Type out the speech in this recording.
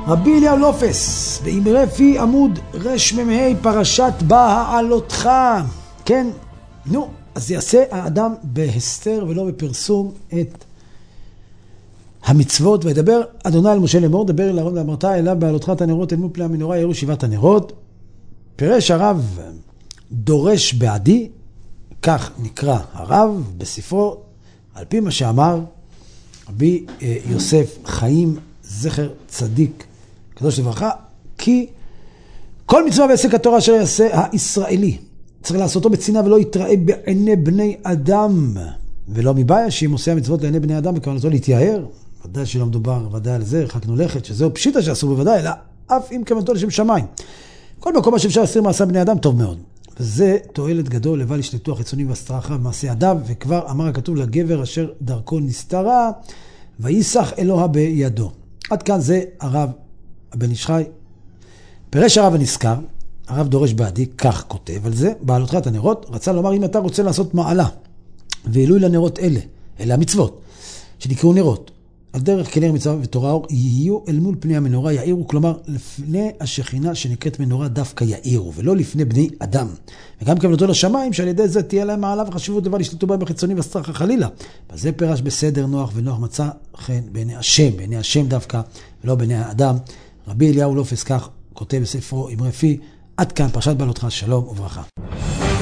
רבי אליהו לופס, באמרי פי עמוד רמ"ה פרשת בהעלותך. כן, נו, אז יעשה האדם בהסתר ולא בפרסום את המצוות, וידבר אדוני אל משה לאמור, דבר אל אהרון ואמרת אליו בהעלותך את הנרות אל מול פני המנורה יאירו 7 הנרות. פירש הרב דורש בעדי, כך נקרא הרב בספרו, על פי מה שאמר רבי יוסף חיים זכר צדיק קדוש לברכה, כי כל מצווה בעסק התורה אשר יעשה הישראלי צריך לעשותו בצנעה ולא יתראה בעיני בני אדם, ולא מבעיה שאם עושה המצוות לעיני בני אדם בכוונתו להתייער, ודאי שלא מדובר ודאי על זה, רחקנו לכת, שזהו פשיטה שאסור בוודאי, אלא אף אם כוונתו לשם שמיים. כל מקום שאפשר להסתיר מעשה בני אדם טוב מאוד, וזה תועלת גדול לבל ישלטו החיצונים והסתרה במעשה אדם, וכבר אמר הכתוב לגבר אשר דרכו נסתרה וייסח אלוה בידו. עד כאן זה הרב בן איש חי. פירש הרב הנזכר, הרב דורש בעדי, כך כותב על זה, בהעלותך את הנרות, רצה לומר אם אתה רוצה לעשות מעלה ועילוי לנרות אלה המצוות שנקראו נרות, על דרך כנר מצווה ותורה אור, יהיו אל מול פני המנורה יאירו, כלומר לפני השכינה שנקראת מנורה דווקא יאירו, ולא לפני בני אדם. וגם כוונתו לשמיים, שעל ידי זה תהיה להם מעלה וחשיבות לבל ישלטו בהם בחיצוני והסתרה חלילה. וזה פירש בסדר נוח, ונוח מצא חן בעיני השם דווקא, ולא בעיני האדם. רבי אליהו לופס כך כותב בספרו אמרי פי. עד כאן פרשת בהעלותך, שלום וברכה.